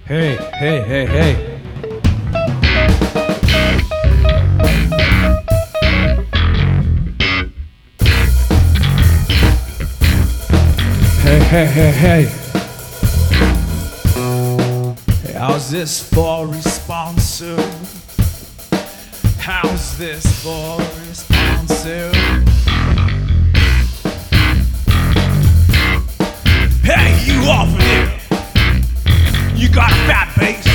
Hey, hey, hey, hey. Hey, hey, hey, hey. Hey, how's this for responsive? How's this for responsive? Hey, you over there. You got a fat bass.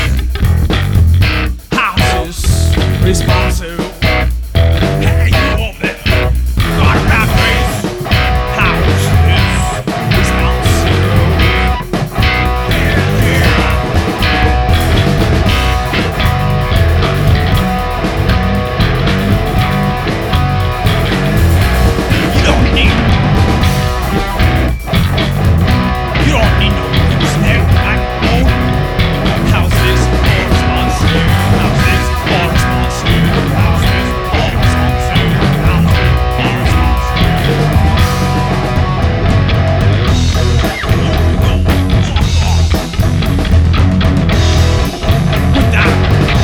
How's this responsive? Hey, you over there. You got a fat bass. How's this responsive? Yeah, yeah. You don't need no snare microphone. How's this for responsive? How's this for responsive? How's this for responsive? How's this for responsive? With that.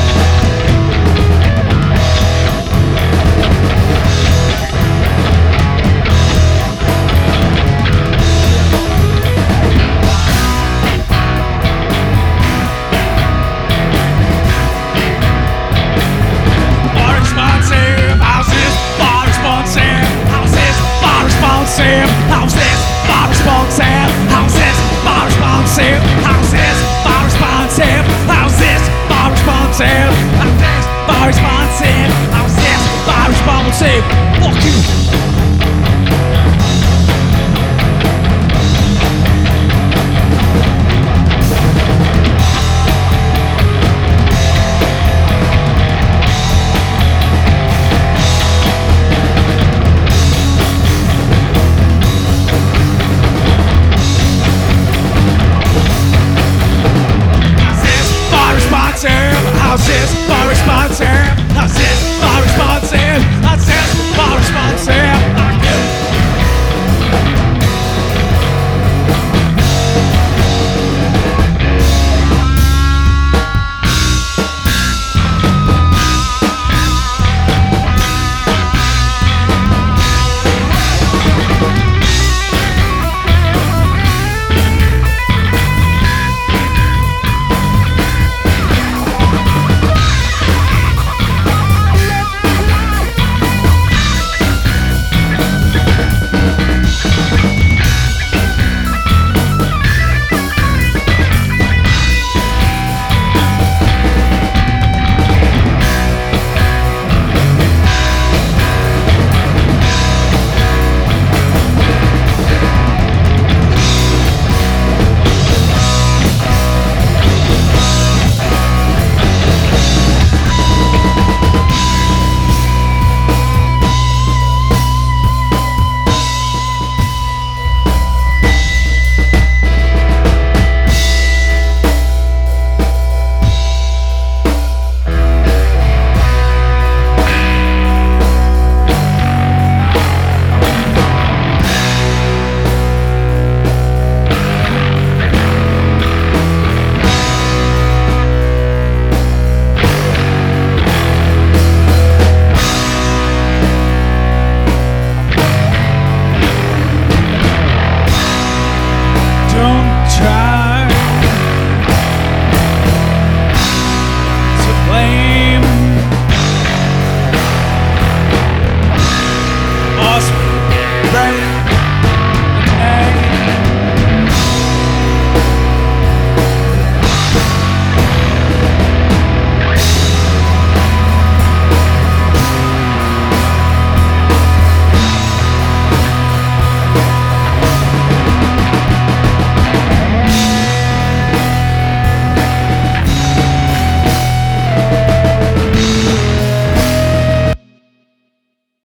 How's this bar responsive? How's this bar responsive? How's this bar responsive? How's this bar responsive? How's this bar responsive? How's this bar responsive? Fuck you. How's this